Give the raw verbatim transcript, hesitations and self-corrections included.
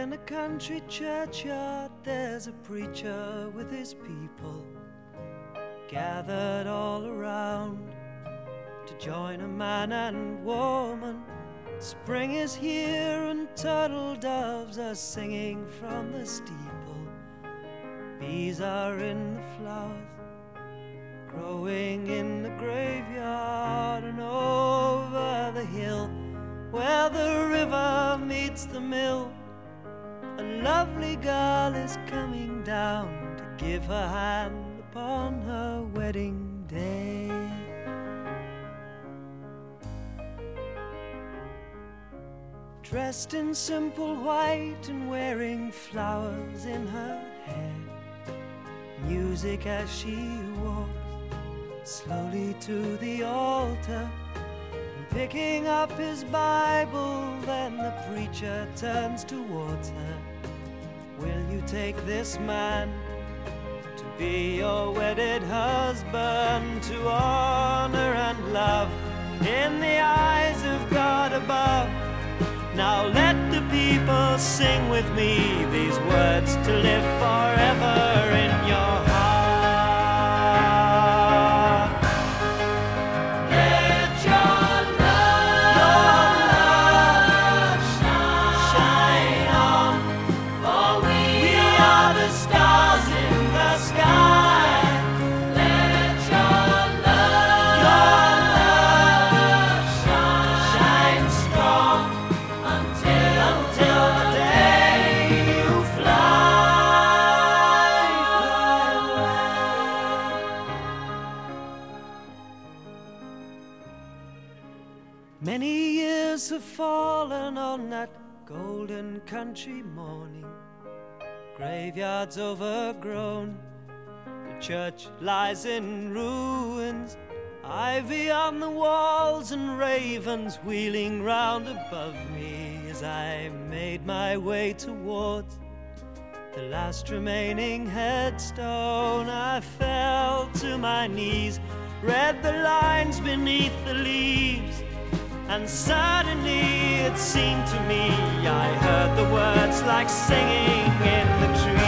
In a country churchyard there's a preacher with his people gathered all around to join a man and woman. Spring is here and turtle doves are singing from the steeple. Bees are in the flowers growing in the graveyard, and over the hill where the river meets the mill, a lovely girl is coming down to give her hand upon her wedding day. Dressed in simple white and wearing flowers in her hair, music as she walks slowly to the altar, picking up his Bible, then the preacher turns towards her. Will you take this man to be your wedded husband, to honor and love in the eyes of God above? Now let the people sing with me these words to live forever in your heart. Let your love shine on, for we are the stars in the sky. Let your love shine strong until the day you fly, fly away. Many years have fallen on that golden country morning. Graveyards overgrown, the church lies in ruins, ivy on the walls and ravens wheeling round above me. As I made my way towards the last remaining headstone, I fell to my knees, read the lines beneath the leaves, and suddenly it seemed to me I heard the words like singing in the trees.